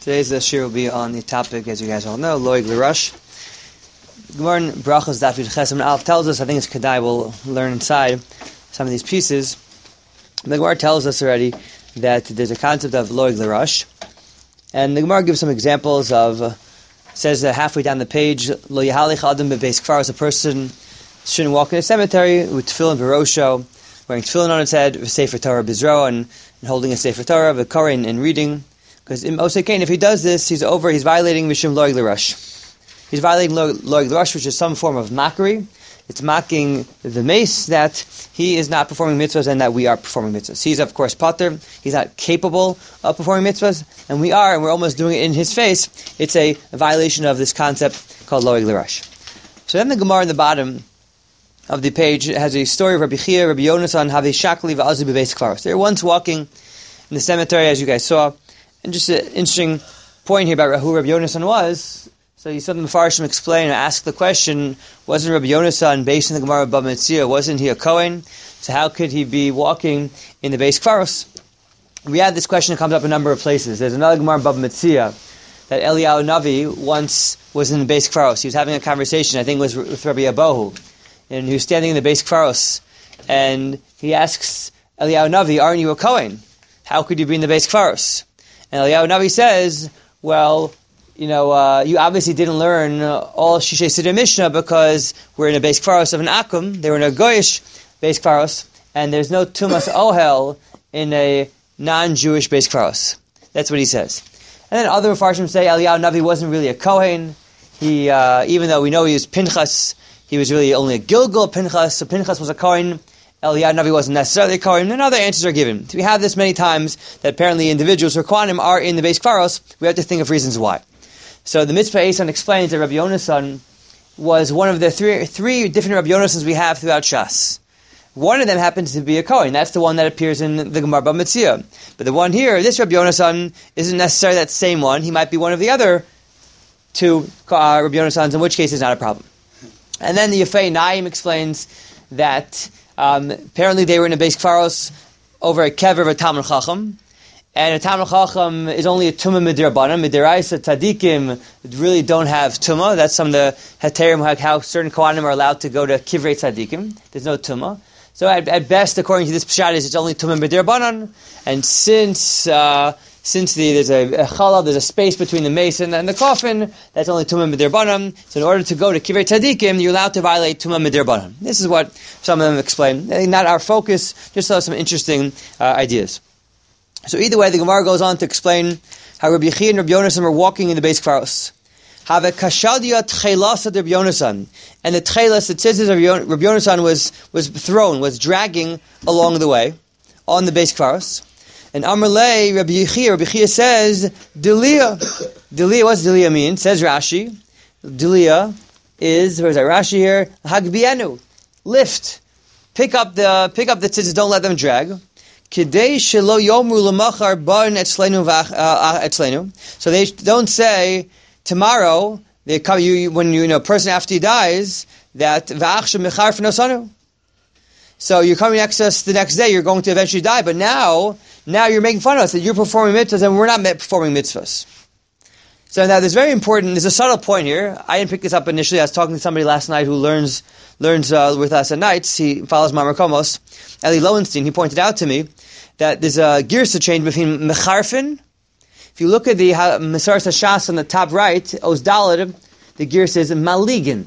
Today's shir will be on the topic, as you guys all know, Loig L'Rush. Gemara in Brachos Daf Yud Ches Amud Aleph tells us, I think it's Kedai, we'll learn inside some of these pieces. The Gemara tells us already that there's a concept of Loig L'Rush. And the Gemara gives some examples of, says that halfway down the page, Lo Yahalich Adam Bebeis Kfaros, a person shouldn't walk in a cemetery with tefillin v'rosho, wearing tefillin on its head, Sefer Torah Bizro, and holding a Sefer Torah, v'korin, and reading. Because in Osekain, if he does this, he's violating Mishum Loig L'Rush. He's violating Loig L'Rush, which is some form of mockery. It's mocking the mace that he is not performing mitzvahs and that we are performing mitzvahs. He's, of course, pater. He's not capable of performing mitzvahs, and we are, and we're almost doing it in his face. It's a violation of this concept called Loig L'Rush. So then the Gemara in the bottom of the page has a story of Rabbi Chia, Rabbi Yonasan, Havi Shakli v'azu b'beis Kfaros. They were once walking in the cemetery, as you guys saw. And just an interesting point here about who Rabbi Yonasan was. So you saw the Mefarshim explain or ask the question, wasn't Rabbi Yonasan based in the Gemara of Bava Metzia, wasn't he a Kohen? So how could he be walking in the Beis Kfaros? We had this question that comes up a number of places. There's another Gemara of Bava Metzia that Eliyahu Navi once was in the Beis Kfaros. He was having a conversation, I think it was with Rabbi Abahu, and he was standing in the Beis Kfaros, and he asks Eliyahu Navi, aren't you a Kohen? How could you be in the Beis Kfaros? And Eliyahu Navi says, well, you obviously didn't learn all Shishay Siddur Mishnah because we're in a Beis Kfaros of an Akum. They were in a Goyish Beis Kfaros, and there's no Tumas Ohel in a non-Jewish Beis Kfaros. That's what he says. And then other Mefarshim say Eliyahu Navi wasn't really a Kohen. He, even though we know he was Pinchas, he was really only a Gilgal Pinchas, so Pinchas was a Kohen. Eliyahu Navi wasn't necessarily a Kohen, and other answers are given. So we have this many times that apparently individuals who are Kohanim are in the Beis Kfaros. We have to think of reasons why. So the Mitzvah Eisan explains that Rabbi Yonasan was one of the three different Rabbi Yonasans we have throughout Shas. One of them happens to be a Kohen. That's the one that appears in the Gemara Bava Metzia. But the one here, this Rabbi Yonasan, isn't necessarily that same one. He might be one of the other two Rabbi Yonasans, in which case it's not a problem. And then the Yefei Naim explains that apparently they were in a Beis Kfaros over a kever of a Talmud Chacham, and a Talmud Chacham is only a Tumah Midirabbanan. Midiraisa Tzadikim really don't have Tumah. That's some of the Heterim, how certain Kohanim are allowed to go to Kivrei Tzadikim. There's no Tumah. So at best, according to this Pshat, it's only Tumah Midirabbanan, and since there's a chalav, there's a space between the mace and the coffin, that's only Tumah Midirabbanan. So in order to go to Kivrei Tzadikim, you're allowed to violate Tumah Midirabbanan. This is what some of them explain. Not our focus, just some interesting ideas. So either way, the Gemara goes on to explain how Rabbi Chia and Rabbi Yonasan were walking in the Beis Kfaros. Have a kashadia tchelas of Rabbi Yonasan. And the tchelas, it says Rabbi Yonasan was dragging along the way on the Beis Kfaros. And Amarle, Rabbi Chia says, Delia. Delia, what's Delia mean? Says Rashi. Delia is, where's that Rashi here? Hagbienu. Lift. Pick up the tzitzis, don't let them drag. Kidei shelo yomru lemachar bar etzlenu etzlenu. So they don't say tomorrow. They come when a person after he dies that v'achshem mechar f'nosanu. So you're coming next to us the next day. You're going to eventually die, but now you're making fun of us that you're performing mitzvahs and we're not performing mitzvahs. So now there's a subtle point here. I didn't pick this up initially. I was talking to somebody last night who learns with us at nights. He follows Mamar Komos. Eli Lowenstein, he pointed out to me that there's a girsa change between mecharfin. If you look at the Masaras HaShas on the top right, Oz Daled, the girsa is maligin.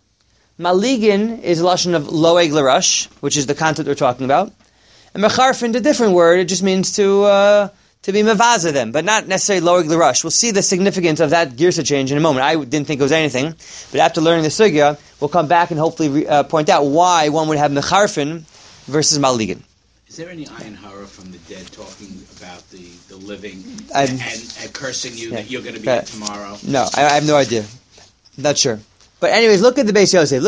Maligin is a lashon of Loeg L'Rush, which is the concept we're talking about. And mecharfin, a different word, it just means to be mevaza them, but not necessarily Loeg L'Rush. We'll see the significance of that girsa change in a moment. I didn't think it was anything, but after learning the sugya, we'll come back and hopefully point out why one would have mecharfin versus maligin. Is there any ayin hara from the dead talking about the living and cursing you that you're going to be here tomorrow? No, I have no idea. Not sure. But anyways, look at the Beis Yosef.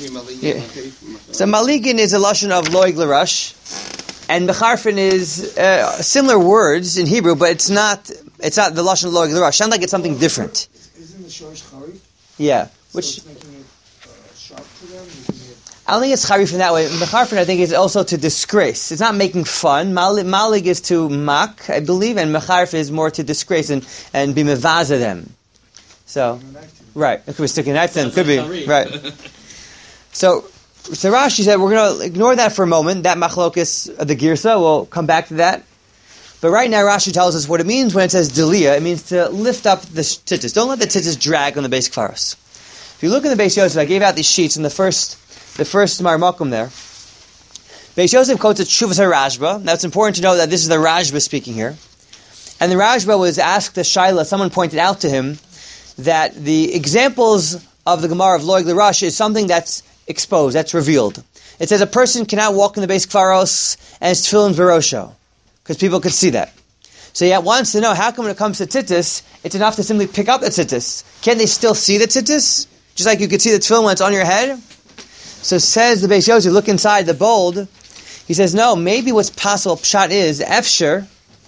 So maligin is a lashon of Loeg L'Rush, and mecharfin is similar words in Hebrew, but it's not the lashon of Loeg L'Rush. Sounds like it's something different. Isn't the shorish charif? Yeah. So it's making it sharp to them? I don't think it's charif in that way. Mecharfin, I think, is also to disgrace. It's not making fun. Malig is to mock, I believe, and mecharf is more to disgrace and be mevaza them. So, right. It could be sticking knife to them. Could be. Right. So Rashi said, we're going to ignore that for a moment, that machlokas of the girsa. We'll come back to that. But right now, Rashi tells us what it means when it says delia. It means to lift up the tzitzis. Don't let the tzitzis drag on the base kfaros. If you look in the Beis Yosef, I gave out these sheets in the first Marmakum there. Beis Yosef quotes a Tshuvas HaRashba. Now it's important to know that this is the Rashba speaking here. And the Rashba was asked the Shaila, someone pointed out to him that the examples of the Gemara of Loig L'Rush is something that's exposed, that's revealed. It says a person cannot walk in the base kfaros and his tefillin v'rosho, because people could see that. So he wants to know, how come when it comes to tzitzis, it's enough to simply pick up the tzitzis? Can they still see the tzitzis? Just like you could see the tefillin when it's on your head? So says the Beis Yosef, look inside the bold. He says, no, maybe what's possible, pshat is, efsher,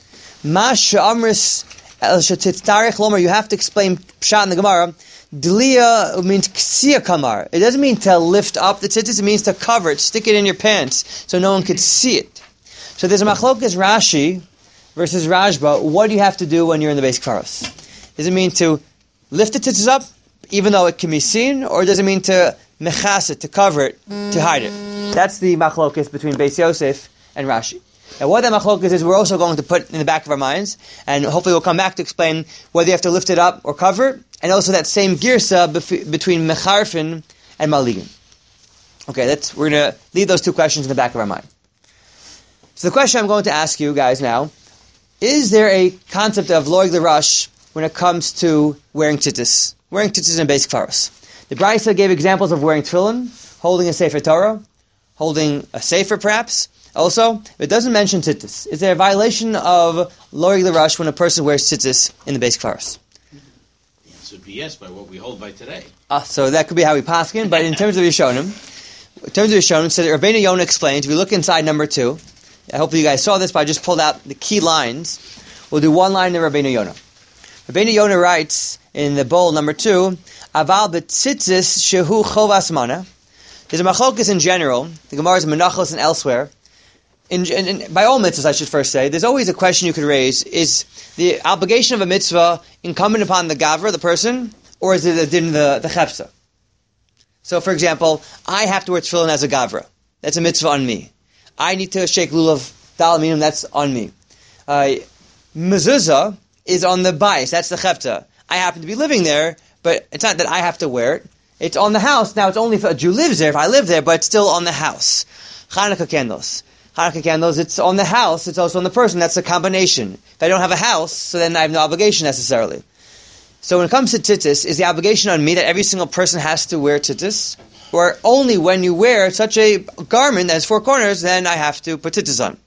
ma she'amris el she'titztarech lomer, you have to explain pshat in the Gemara. Delia means ksiya kamar. It doesn't mean to lift up the tzitzis, it means to cover it, stick it in your pants, so no one could see it. So there's a machlokas Rashi versus Rashba. What do you have to do when you're in the base kfaros? Does it mean to lift the tzitzis up, even though it can be seen, or does it mean to mechas it, to cover it, to hide it? That's the machlokas between Beis Yosef and Rashi. Now what that machlokas is, we're also going to put in the back of our minds, and hopefully we'll come back to explain whether you have to lift it up or cover it, and also that same girsa between mecharfin and maligin. Okay, we're going to leave those two questions in the back of our mind. So the question I'm going to ask you guys now, is there a concept of loig l'rush when it comes to wearing tzitzis? Wearing tzitzis in base kfaros. The Brisa gave examples of wearing tefillin, holding a sefer Torah, holding a sefer perhaps. Also, it doesn't mention tzitzis. Is there a violation of loig l'rush when a person wears tzitzis in the base kfaros? The answer would be yes, by what we hold by today. So that could be how we paskin, but in terms of Yishonim, so Rabbeinu Yonah explains, if you look inside number 2, hopefully you guys saw this, but I just pulled out the key lines. We'll do one line in Rabbeinu Yonah. Rabbeinu Yonah writes in the bowl number 2, Aval b'tzitzis shehu chovas mana. There's a machlokas in general, the Gemara's Menachos and elsewhere. By all mitzvahs, I should first say, there's always a question you could raise, is the obligation of a mitzvah incumbent upon the gavra, the person, or is it the din the chefza? So for example, I have to wear tefillin as a gavra. That's a mitzvah on me. I need to shake lulav dalaminim, that's on me. Mezuzah is on the bais, that's the chefza. I happen to be living there, but it's not that I have to wear it. It's on the house. Now, it's only if a Jew lives there, if I live there, but it's still on the house. Hanukkah candles, it's on the house, it's also on the person. That's a combination. If I don't have a house, so then I have no obligation necessarily. So when it comes to tzitzis, is the obligation on me that every single person has to wear tzitzis? Or only when you wear such a garment that has 4 corners, then I have to put tzitzis on?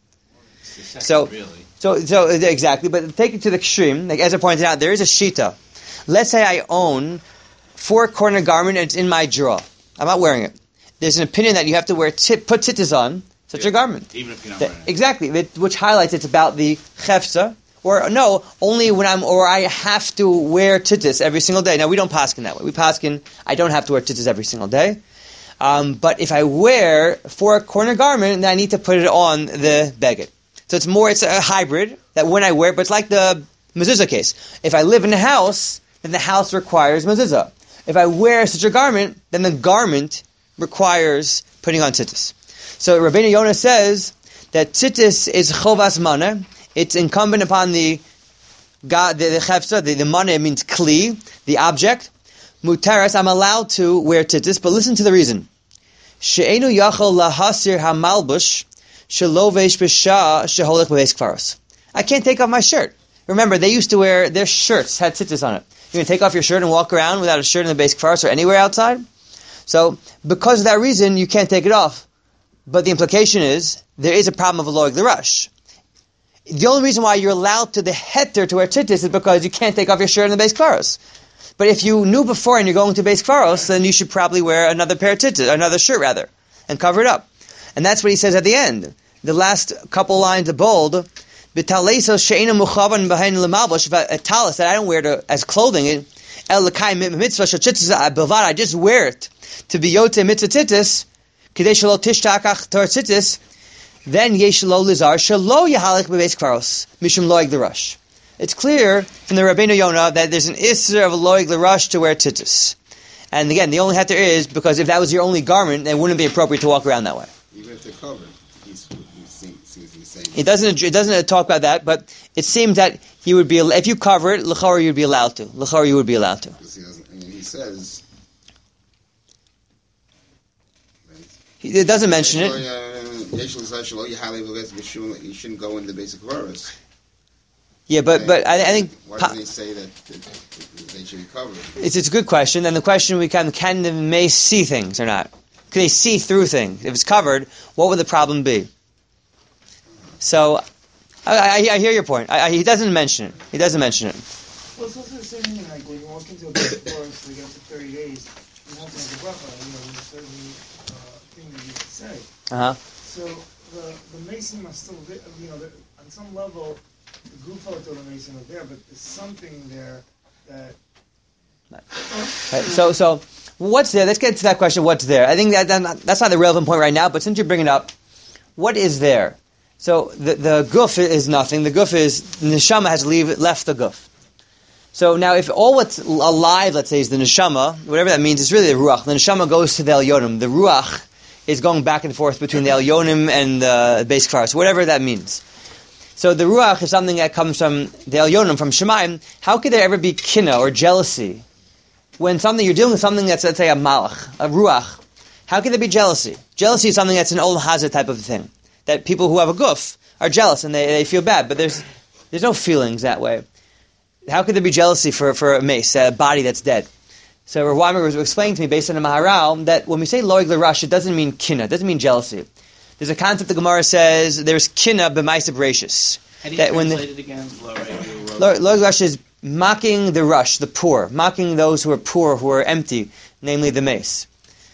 So exactly, but take it to the extreme. Like as I pointed out, there is a shita. Let's say I own 4-corner garment and it's in my drawer. I'm not wearing it. There's an opinion that you have to put tzitzis on such a garment. Even if you're not wearing it. Exactly, which highlights it's about the chefza. Or no, only when I have to wear tzitzis every single day. Now we don't paskin that way. We paskin, I don't have to wear tzitzis every single day. But if I wear a 4-corner garment, then I need to put it on the beged. So it's a hybrid that when I wear, but it's like the mezuzah case. If I live in a house, then the house requires mezuzah. If I wear such a garment, then the garment requires putting on tzitzis. So Rabbeinu Yonah says that tzitzis is chovas mana. It's incumbent upon the chefza, the mana means kli, the object. Mutaras, I'm allowed to wear tzitzis, but listen to the reason. She'enu yachol lahasir hamalbush shelovesh b'shah sheholech b'beis kfaros. I can't take off my shirt. Remember, they used to wear, their shirts had tzitzis on it. You're going to take off your shirt and walk around without a shirt in the base kfaros or anywhere outside? So, because of that reason, you can't take it off. But the implication is, there is a problem of a loig l'rush. The only reason why you're allowed to the heter to wear tzitzis is because you can't take off your shirt in the base kfaros. But if you knew before and you're going to base kfaros, then you should probably wear another pair of tzitzis, another shirt rather, and cover it up. And that's what he says at the end. The last couple lines of bold, a talis that I don't wear as clothing, I just wear it to be yote mitzvah tzitzis, Kidei shelo tishtakach tor tzitzis, then yesh lo lizar shelo yahalik bebeis kvaros mishum loig l'rush. It's clear from the Rabbeinu Yonah that there's an isser of loig l'rush to wear tzitzis. And again, the only heter is because if that was your only garment, it wouldn't be appropriate to walk around that way. Even if they're covered, seems to be saying. It doesn't talk about that, but it seems that he would be, if you cover it, l'chor you'd be allowed to. L'chor you would be allowed to. He says. It doesn't mention it. You shouldn't go in the basic verse. Yeah, but I think. Why do they say that they should be covered? It's a good question, and the question becomes: can the mace see things or not? Can they see through things? If it's covered, what would the problem be? So, I hear your point. He doesn't mention it. He doesn't mention it. Well, it's also the same thing. Like when you walk into a basic forest, like after 30 days, you have to have a bracha. There's a certain thing that you have to say. So the mason must still, on some level, the gufo to the mason are there, but there's something there that. Right. So what's there? Let's get to that question. What's there? I think that's not the relevant point right now. But since you bring it up, what is there? So the guf is nothing. The guf is neshama has left the guf. So now, if all what's alive, let's say, is the neshama, whatever that means, it's really the ruach. The neshama goes to the elyonim. The ruach is going back and forth between the elyonim and the beis kvaros, whatever that means. So the ruach is something that comes from the elyonim, from Shemayim. How could there ever be kina or jealousy when you're dealing with something that's, let's say, a malach, a ruach? How could there be jealousy? Jealousy is something that's an old hazard type of thing, that people who have a guf are jealous and they feel bad, but there's no feelings that way. How could there be jealousy for a mace, a body that's dead? So Rav Weimer was explaining to me, based on the Maharal, that when we say loig l'rush, it doesn't mean kina, it doesn't mean jealousy. There's a concept the Gemara says, there's kina b'maisa b'reishis. How do you translate it again? Loig l'rush is mocking the rush, the poor, mocking those who are poor, who are empty, namely the mace.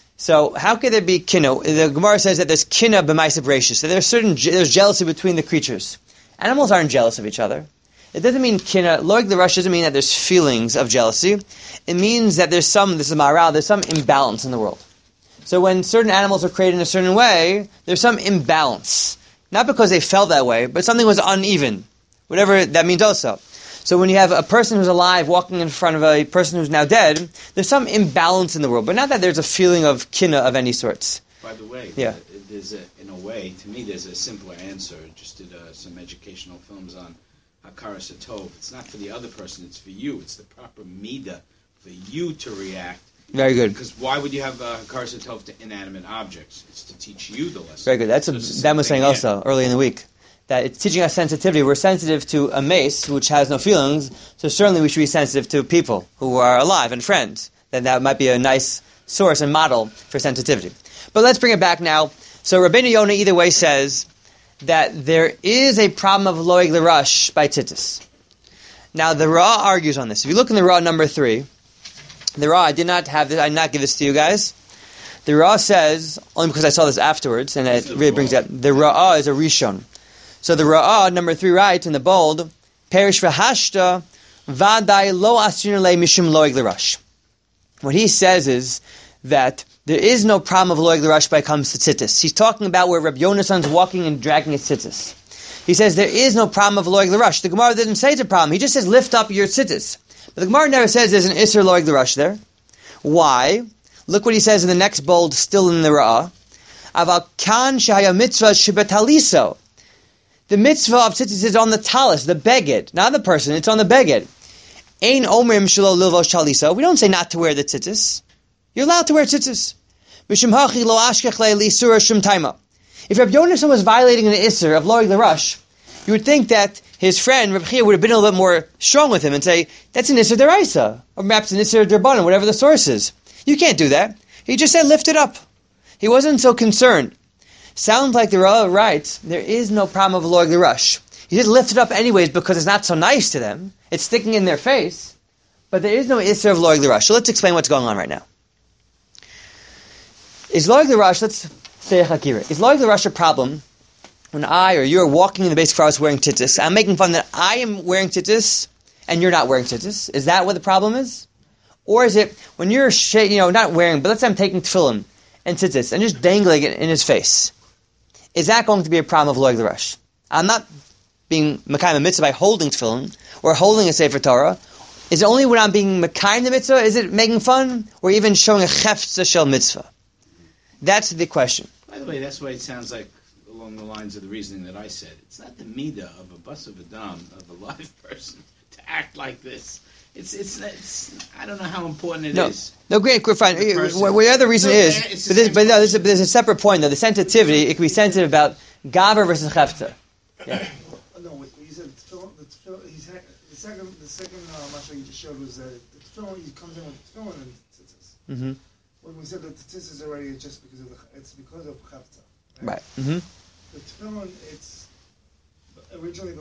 So how could there be kina? The Gemara says that there's kina b'maisa b'reishis. So there's jealousy between the creatures. Animals aren't jealous of each other. It doesn't mean kina. Loig l'rush doesn't mean that there's feelings of jealousy. It means that there's some imbalance in the world. So when certain animals are created in a certain way, there's some imbalance. Not because they felt that way, but something was uneven. Whatever that means also. So when you have a person who's alive walking in front of a person who's now dead, there's some imbalance in the world. But not that there's a feeling of kina of any sorts. By the way, yeah. In a way, to me, there's a simpler answer. Just did some educational films on Hakaras Hatov. It's not for the other person, it's for you. It's the proper midah for you to react. Very good. Because why would you have Hakaras Hatov to inanimate objects? It's to teach you the lesson. Very good. Dan was saying also early in the week that it's teaching us sensitivity. We're sensitive to a mace which has no feelings, so certainly we should be sensitive to people who are alive and friends. Then that might be a nice source and model for sensitivity. But let's bring it back now. So Rabbeinu Yonah either way says that there is a problem of loig l'rush by tzitzis. Now the Ra argues on this. If you look in the Ra number 3, the Ra, I did not give this to you guys. The Ra says, only because I saw this afterwards, and it really brings it up, the Ra is a Rishon. So the Ra, number 3, writes in the bold, Perish v'hashta v'adai lo asrin le mishum loig l'rush. What he says is that there is no problem of loig l'rush when it comes to tzitzis. He's talking about where Rabbi Yonason's walking and dragging his tzitzis. He says there is no problem of loig l'rush. The Gemara didn't say it's a problem. He just says lift up your tzitzis. But the Gemara never says there's an Isser loig l'rush there. Why? Look what he says in the next bold, still in the Ra'ah. Aval kan shahaya mitzvah shebetaliso. The mitzvah of tzitzis is on the talis, the beged, not the person, it's on the beged. Ein omrim shelo lilvosh taliso. We don't say not to wear the tzitzis. You're allowed to wear tzitzis. Mishum hachi lo ashkech le lisura shum taima. If Rabbi Yonason was violating an Isser of loig l'rush, you would think that his friend, Reb Chia, would have been a little bit more strong with him and say, that's an Isser deraisa, or perhaps an Isser derbanan, whatever the source is. You can't do that. He just said, lift it up. He wasn't so concerned. Sounds like the Ra'ah writes, there is no problem of loig l'rush. He just lift it up anyways because it's not so nice to them. It's sticking in their face. But there is no Isser of loig l'rush. So let's explain what's going on right now. Is loig l'rush, let's say a chakira. Is loig l'rush a problem when I or you're walking in the basic forest wearing tzitzis? I'm making fun that I am wearing tzitzis and you're not wearing tzitzis. Is that what the problem is? Or is it when you're not wearing, but let's say I'm taking tefillin and tzitzis and just dangling it in his face, is that going to be a problem of loig l'rush? I'm not being mekayim a mitzvah by holding tefillin or holding a sefer Torah. Is it only when I'm being mekayim the mitzvah? Is it making fun or even showing a chefza shel mitzvah? That's the question. By the way, that's why it sounds like along the lines of the reasoning that I said. It's not the midah of a bus of a dam, of a live person, to act like this. It's I don't know how important it is. No, great, fine. Whatever the reason is, there's a separate point though. The sensitivity, it can be sensitive about gaver versus chefza. Yeah. No, what you said, the second mashal you just showed was that the tefillin, he comes in with the tefillin and tzitzis. Mm-hmm. When we said that the tzitzis is already just because of it's because of chafta. Right. Mm-hmm. The tefillin, it's originally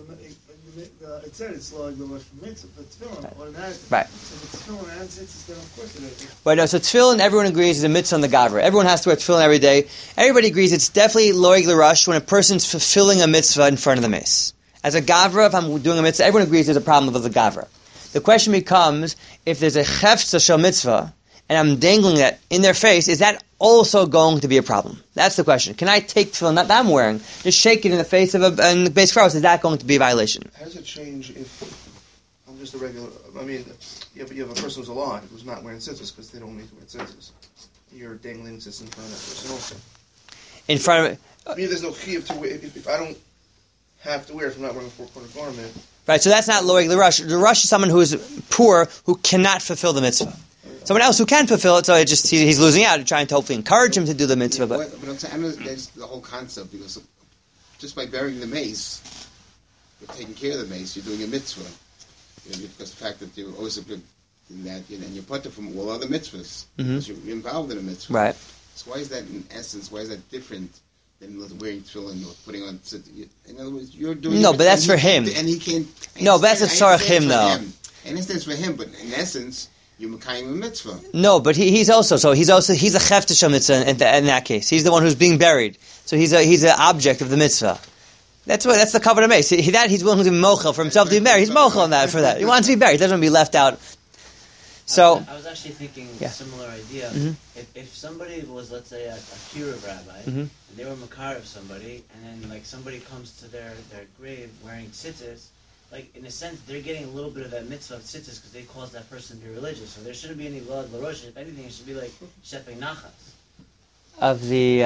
it said it's like the word for mitzvah, but tefillin automatically. Right. So the tefillin and tzitzis, then of course it is. Right. No, so tefillin, everyone agrees is a mitzvah on the gavra. Everyone has to wear tefillin every day. Everybody agrees it's definitely loig l'rush when a person's fulfilling a mitzvah in front of the mace. As a gavra, if I'm doing a mitzvah, everyone agrees there's a problem with the gavra. The question becomes, if there's a chefza shel mitzvah, and I'm dangling that in their face, is that also going to be a problem? That's the question. Can I take tefillin that I'm wearing, just shake it in the face of in the base crowd? Is that going to be a violation? How does it change if I'm just a regular? I mean, you have a person who's alive who's not wearing tzitzis because they don't need to wear tzitzis. You're dangling tzitzis in front of that person also. In front of it. I mean, there's no chiyuv to wear if I don't have to wear if I'm not wearing a four-quarter garment. Right. So that's not loig l'rush. The rush is someone who is poor who cannot fulfill the mitzvah. Someone else who can fulfill it, so he's losing out. You're trying to hopefully encourage him to do the mitzvah. But I'm saying, that's the whole concept, because just by burying the mace, you're taking care of the mace, you're doing a mitzvah. Because the fact that you're also good in that, and you're put from all other mitzvahs, because you're involved in a mitzvah. Right. So why is that, in essence, why is that different than wearing tefillin or putting on tzitzit? In other words, you're doing... No, but that's for him. And he can't... No, but that's a tzarech him, though. And it's for him, but in essence... You're mekayim a mitzvah. No, but he's a chefta shel mitzvah in that case. He's the one who's being buried, so he's an object of the mitzvah. That's the covenant of mace. He's willing to be mochel for himself to be buried. He's mochel on that for that. He wants to be buried. He doesn't want to be left out. So I was actually thinking a similar idea. Mm-hmm. If somebody was, let's say, a kiruv rabbi, and they were makar of somebody, and then like somebody comes to their grave wearing tzitzis. Like, in a sense, they're getting a little bit of that mitzvah of tzitzis because they cause that person to be religious. So there shouldn't be any loig l'rush. If anything, it should be like shefei nachas. Of the,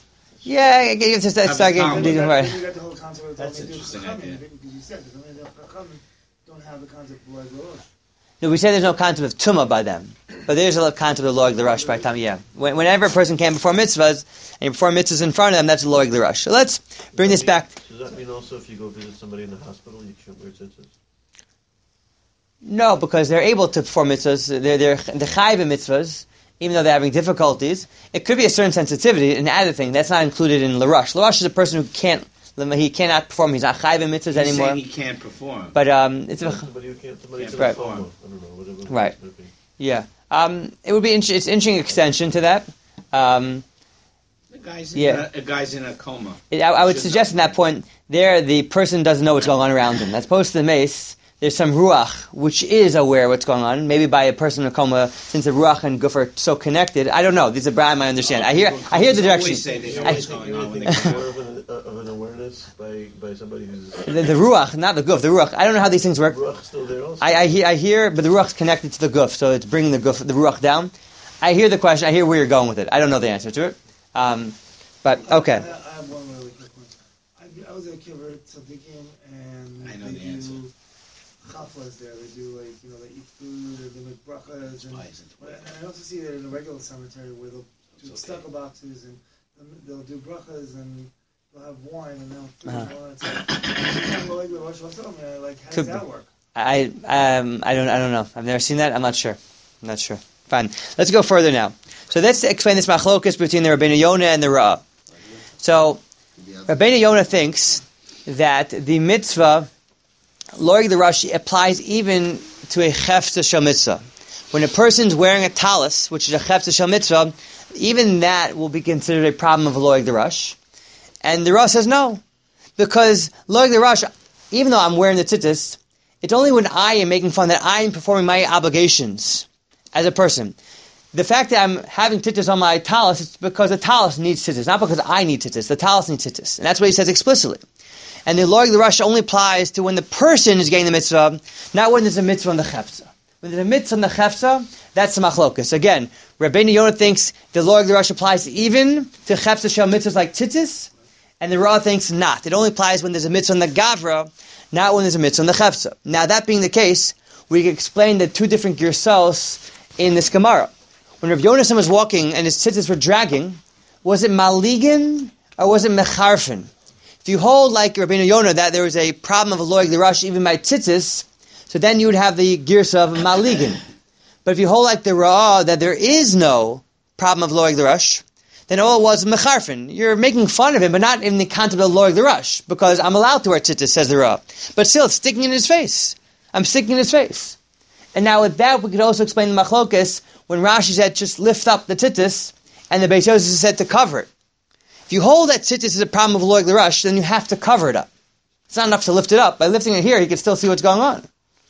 I guess that's right. You got the whole concept of that's interesting idea. Because you said the chachamim don't have the concept of loig l'rush. No, we say there's no concept of tumah by them, but there's a concept of loig l'rush by time. Yeah, whenever a person can perform mitzvahs and you perform mitzvahs in front of them, that's loig l'rush. So let's bring this back. Does that mean also if you go visit somebody in the hospital, you can't wear tzitzis? No, because they're able to perform mitzvahs. They're chayiv in mitzvahs, even though they're having difficulties. It could be a certain sensitivity, an added thing that's not included in l'rush. L'rush is a person who cannot perform. He's not chayiv in mitzvahs anymore. Saying he can't perform. But it's somebody who can't right. Perform. I don't know, whatever. Right. Yeah. It would be it's an interesting extension to that. A guy's in a coma. I would suggest in that point there the person doesn't know what's going on around him. As opposed to the mace, there's some ruach which is aware of what's going on. Maybe by a person in a coma, since the ruach and guf are so connected. I don't know. These are Brahim, I understand. I hear the direction. Say they know what's going on when they of an awareness by somebody who's the ruach, not the guf. The ruach. I don't know how these things work. The ruach still there also. I hear, but the ruach's connected to the guf, so it's bringing the ruach down. I hear the question. I hear where you're going with it. I don't know the answer to it. But okay. I have one really quick one. I was at Kibbutz Tzadikim, and I know they the answer. do chaflas there. They do they eat food, and they make brachas, and I also see that in a regular cemetery where they'll do stucco boxes, and they'll do brachas, and they'll have wine, and they'll drink wine. Like, how does that work? I don't know. I've never seen that. I'm not sure. Fine. Let's go further now. So let's explain this machlokus between the Rabbeinu Yonah and the Ra'ah. So Rabbeinu Yonah thinks that the mitzvah loig l'rush applies even to a chefza shel mitzvah. When a person's wearing a talis, which is a chefza shel mitzvah, even that will be considered a problem of loig l'rush. And the Ra'ah says no, because loig l'rush, even though I'm wearing the tzitzis, it's only when I am making fun that I am performing my obligations as a person. the fact that I'm having tzitzis on my talis, it's because the talis needs tzitzis, not because I need tzitzis. The talis needs tzitzis. And that's what he says explicitly. And the Loig L'Rush only applies to when the person is getting the mitzvah, not when there's a mitzvah on the chefza. When there's a mitzvah on the chefza, that's the machlokas. Again, Rabbeinu Yonah thinks the Loig L'Rush applies even to chefza shel mitzvahs like tzitzis, and the Ra thinks not. It only applies when there's a mitzvah on the gavra, not when there's a mitzvah on the chefza. Now, that being the case, we can explain the two different girsos in this Gemara. When Rav Yonasan was walking and his tzitzis were dragging, was it maligin or was it mecharfin? If you hold like Rabbeinu Yonah that there was a problem of a Loig L'Rush even by tzitzis, so then you would have the girsa of maligin. But if you hold like the Ra'ah that there is no problem of Loig L'Rush, then all it was mecharfin. You're making fun of him, but not in the concept of Loig L'Rush, because I'm allowed to wear tzitzis, says the Ra'ah. But still, it's sticking in his face. I'm sticking in his face. And now with that, we could also explain the machlokas when Rashi said just lift up the tzitzis, and the Beis Yosef said to cover it. If you hold that tzitzis is a problem of Loig L'Rush, then you have to cover it up. It's not enough to lift it up. By lifting it here, you can still see what's going on.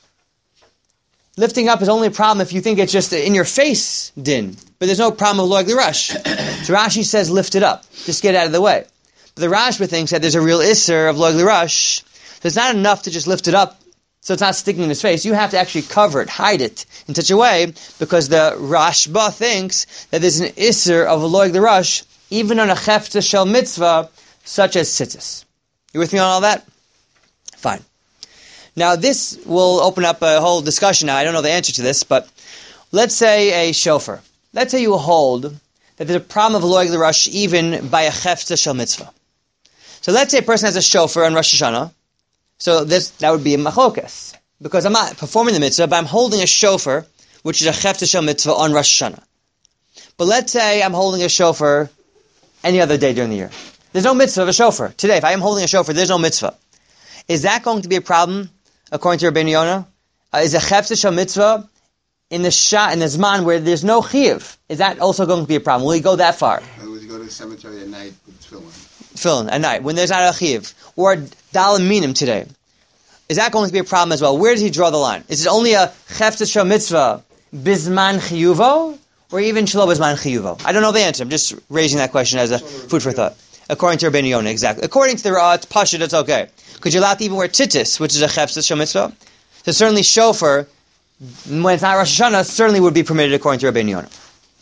Lifting up is only a problem if you think it's just in your face din, but there's no problem of Loig L'Rush. So Rashi says lift it up, just get it out of the way. But the Rashba thinks that there's a real isser of Loig L'Rush, so it's not enough to just lift it up so it's not sticking in his face. You have to actually cover it, hide it in such a way, because the Rashba thinks that there's an isser of a Loig L'Rush even on a chefta shel mitzvah such as tzitzis. You with me on all that? Fine. Now this will open up a whole discussion now. I don't know the answer to this, but let's say a shofar. Let's say you hold that there's a problem of a Loig L'Rush even by a chefta shel mitzvah. So let's say a person has a shofar on Rosh Hashanah. So that would be a machlokas, because I'm not performing the mitzvah, but I'm holding a shofar, which is a chefta shel mitzvah on Rosh Hashanah. But let's say I'm holding a shofar any other day during the year. There's no mitzvah of a shofar. Today, if I am holding a shofar, there's no mitzvah. Is that going to be a problem, according to Rabbeinu Yonah? Is a chefta shel mitzvah in the zman where there's no chiyuv? Is that also going to be a problem? Will he go that far? Would you go to the cemetery at night with tefillin? Tefillin at night, when there's not a chiyuv. Or dalim minim today. Is that going to be a problem as well? Where does he draw the line? Is it only a chefta shel mitzvah bisman chiyuvo, or even shelo bisman chiyuvo? I don't know the answer. I'm just raising that question as a food for thought. According to Rabbeinu Yonah, exactly. According to the Ra'ah, it's pashut, it's okay. Could you allow to even wear tzitzis, which is a chefta shel mitzvah? So certainly shofar, when it's not Rosh Hashanah, certainly would be permitted according to Rabbeinu Yonah.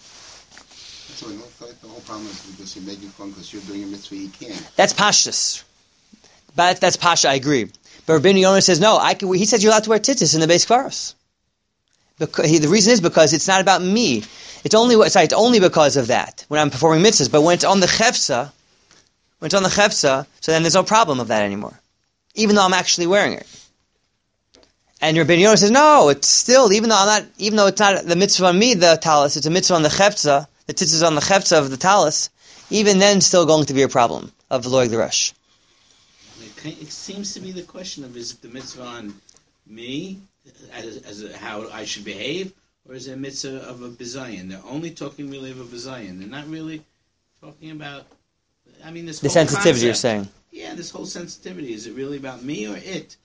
So the whole problem is because you're making fun because you're doing a mitzvah you can't. That's pashtus. But that's pasha, I agree. But Rabbeinu Yonah says no. He says you're allowed to wear tzitzis in the Beis Kvaros. The reason is because it's not about me. It's only because of that when I'm performing mitzvahs. But when it's on the chefsa, so then there's no problem of that anymore, even though I'm actually wearing it. And Rabbeinu Yonah says no. It's still even though it's not the mitzvah on me, the talis. It's a mitzvah on the chefsa. The tzitzis on the chefsa of the talis. Even then, still going to be a problem of Loig L'Rush. It seems to be the question of, is it the mitzvah on me as how I should behave, or is it a mitzvah of a bizayin? They're only talking really of a bizayin. They're not really talking about, this the whole sensitivity concept. You're saying. Yeah, this whole sensitivity. Is it really about me or it?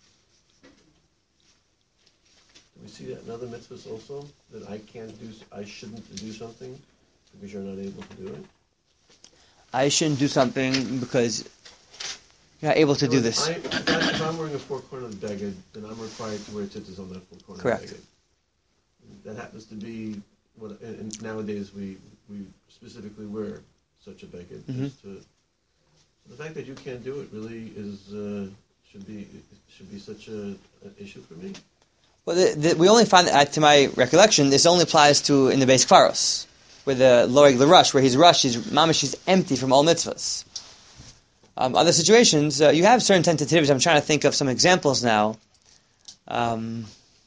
Do we see that in other mitzvahs also? That I shouldn't do something because you're not able to do it? I shouldn't do something because you're not able to do this. If I'm wearing a four-cornered beged, then I'm required to wear tzitzis on that four-cornered Correct. beged. That happens to be what, and nowadays we specifically wear such a beged. Mm-hmm. The fact that you can't do it really should be such an issue for me. Well, we only find that, to my recollection, this only applies to in the Beis Kvaros, where the Loig L'Rush, where he's rushed, he's empty from all mitzvahs. Other situations, you have certain sensitivities. I'm trying to think of some examples now. I'm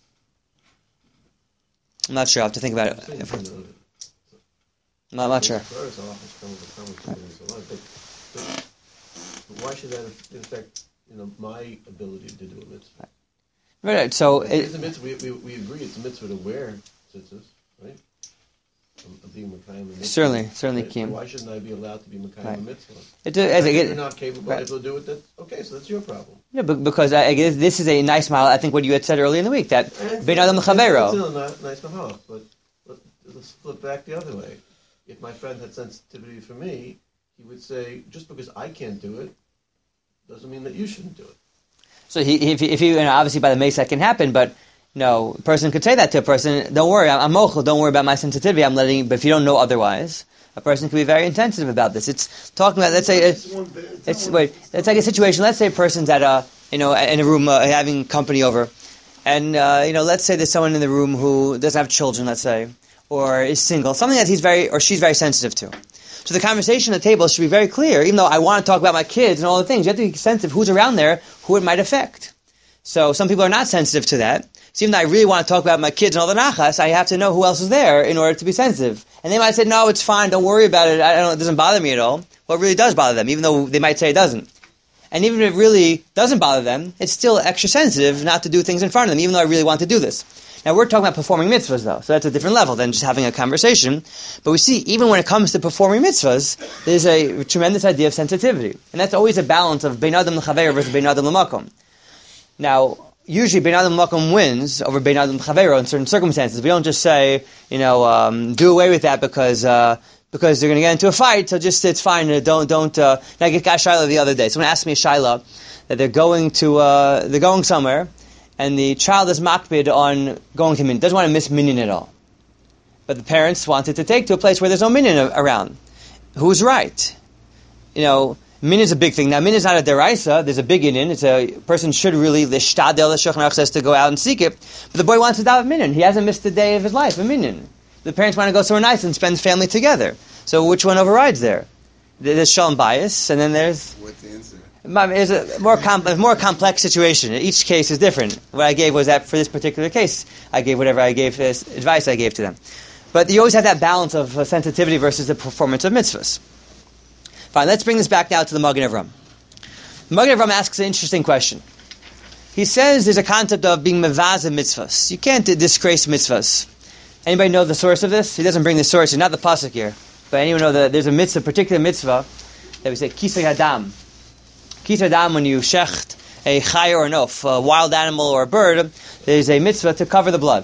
not sure. I'll have to think about it. I'm not sure. But why should that affect my ability to do a mitzvah? Right. So it's a mitzvah. We agree it's a mitzvah to wear tzitzis, right? Being Mekayim mitzvah. Certainly, right? Kim. So why shouldn't I be allowed to be Mekayim right. mitzvah? If you're not capable able to do it, that's okay. So that's your problem. Yeah, because this is a nice model. I think what you had said earlier in the week that Ben Adam L'Chavero. It's still a nice mahal, but the let's flip back the other way. If my friend had sensitivity for me, he would say, just because I can't do it, doesn't mean that you shouldn't do it. So if you obviously by the mace that can happen, but a person could say that to a person, don't worry, I'm mochel, don't worry about my sensitivity, I'm letting you, but if you don't know otherwise, a person can be very insensitive about this. It's talking about, let's say, it's like a situation, let's say a person's at in a room having company over, and, let's say there's someone in the room who doesn't have children, let's say, or is single, something that she's very sensitive to. So the conversation at the table should be very clear, even though I want to talk about my kids and all the things, you have to be sensitive who's around there, who it might affect. So some people are not sensitive to that. So even though I really want to talk about my kids and all the nachas, I have to know who else is there in order to be sensitive. And they might say, no, it's fine, don't worry about it, it doesn't bother me at all. Well, it really does bother them, even though they might say it doesn't. And even if it really doesn't bother them, it's still extra sensitive not to do things in front of them, even though I really want to do this. Now we're talking about performing mitzvahs though, so that's a different level than just having a conversation. But we see, even when it comes to performing mitzvahs, there's a tremendous idea of sensitivity. And that's always a balance of bein adam l'chaver versus bein adam l'makom. Now, usually bein adam l'makom wins over bein adam l'chaver in certain circumstances. We don't just say, do away with that because they're going to get into a fight, so just, it's fine, don't, now I got a shayla the other day. Someone asked me a shayla that they're going somewhere, and the child is makbid on going to minyan. Doesn't want to miss minyan at all. But the parents wanted to take to a place where there's no minyan around. Who's right? Minyan is a big thing. Now, minyan is not a deraisa. There's a big minyan. It's a person should really, the shtadel, the Shulchan Aruch says to go out and seek it. But the boy wants to daven minyan. He hasn't missed a day of his life, a minyan. The parents want to go somewhere nice and spend family together. So which one overrides there? There's shalom bias, and then there's... What's the answer? It's a more complex situation. Each case is different. What I gave was that for this particular case, I gave whatever I gave, advice I gave to them. But you always have that balance of sensitivity versus the performance of mitzvahs. Fine, let's bring this back now to the Magen Avraham. The Magen Avraham asks an interesting question. He says there's a concept of being mevazeh mitzvahs. You can't disgrace mitzvahs. Anybody know the source of this? He doesn't bring the source. It's not the pasuk here. But anyone know that there's a mitzvah, particular mitzvah, that we say kisei hadam. Kisei hadam, when you shecht a chaya or an oaf, a wild animal or a bird, there's a mitzvah to cover the blood.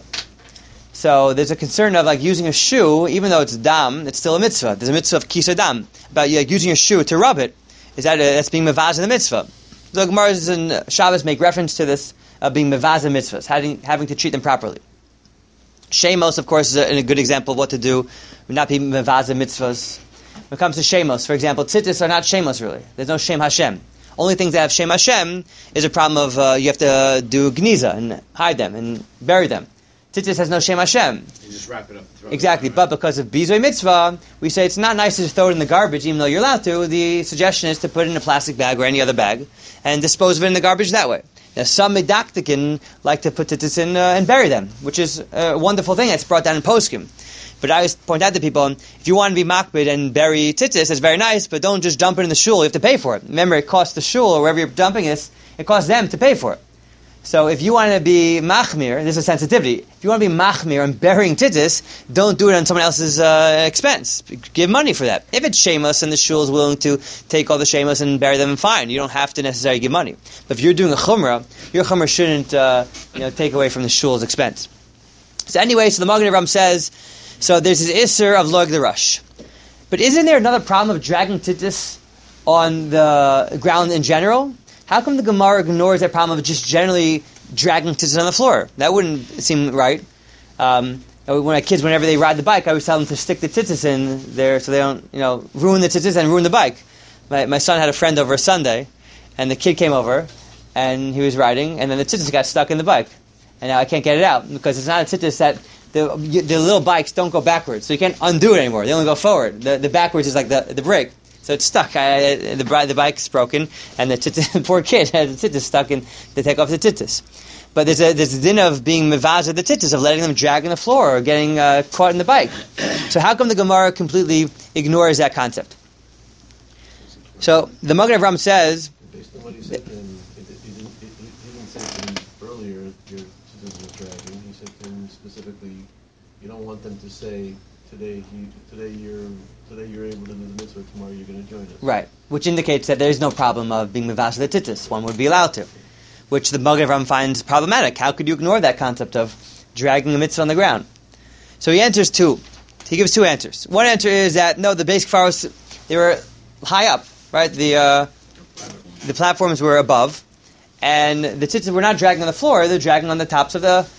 So there's a concern of like using a shoe, even though it's dam, it's still a mitzvah. There's a mitzvah of kisei hadam about using a shoe to rub it. That's being mevazeh the mitzvah. The Gemaras and Shabbos make reference to this being mevazeh mitzvahs, having to treat them properly. Shemos, of course, is a good example of what to do. Not be mevazeh mitzvahs. When it comes to shemos, for example, tzitzis are not shemos really. There's no shem Hashem. Only things that have shem Hashem is a problem of you have to do gniza and hide them and bury them. Tzitzis has no shem Hashem. You just wrap it up and throw exactly, it down, right? But because of bizoy mitzvah, we say it's not nice to throw it in the garbage, even though you're allowed to. The suggestion is to put it in a plastic bag or any other bag and dispose of it in the garbage that way. Now, some medaktikin like to put tzitzis in and bury them, which is a wonderful thing that's brought down in poskim. But I always point out to people, if you want to be makbid and bury tzitzis, it's very nice, but don't just dump it in the shul. You have to pay for it. Remember, it costs the shul, or wherever you're dumping this, it costs them to pay for it. So if you want to be machmir, this is sensitivity. If you want to be machmir and burying tzitzis, don't do it on someone else's expense. Give money for that. If it's shemos and the shul is willing to take all the shemos and bury them, fine. You don't have to necessarily give money. But if you're doing a chumrah, your chumrah shouldn't take away from the shul's expense. So anyway, the Magen Avraham says, so there's this isser of loig l'rush. But isn't there another problem of dragging tzitzis on the ground in general? How come the Gemara ignores that problem of just generally dragging tzitzis on the floor? That wouldn't seem right. When my kids, whenever they ride the bike, I always tell them to stick the tzitzis in there so they don't, ruin the tzitzis and ruin the bike. My son had a friend over Sunday, and the kid came over, and he was riding, and then the tzitzis got stuck in the bike. And now I can't get it out, because it's not a tzitzis that the little bikes don't go backwards, so you can't undo it anymore. They only go forward. The backwards is like the brake. So it's stuck. The bike's broken, and the poor kid has the tzitzis stuck in to take off the tzitzis. But there's a din of being mevazeh the tzitzis, of letting them drag on the floor or getting caught in the bike. So how come the Gemara completely ignores that concept? So the Magen Avraham says, based on what he said, he didn't say to him earlier your tzitzis were dragging. He said to him specifically, you don't want them to say today you're able to do the mitzvah, tomorrow you're going to join us. Right, which indicates that there is no problem of being mevazeh the tzitzis. One would be allowed to, which the Magen Avraham finds problematic. How could you ignore that concept of dragging a mitzvah on the ground? So he answers two. He gives two answers. One answer is that no, the base kfaros, they were high up, right? The platforms were above, and the tzitzis were not dragging on the floor; they're dragging on the tops of the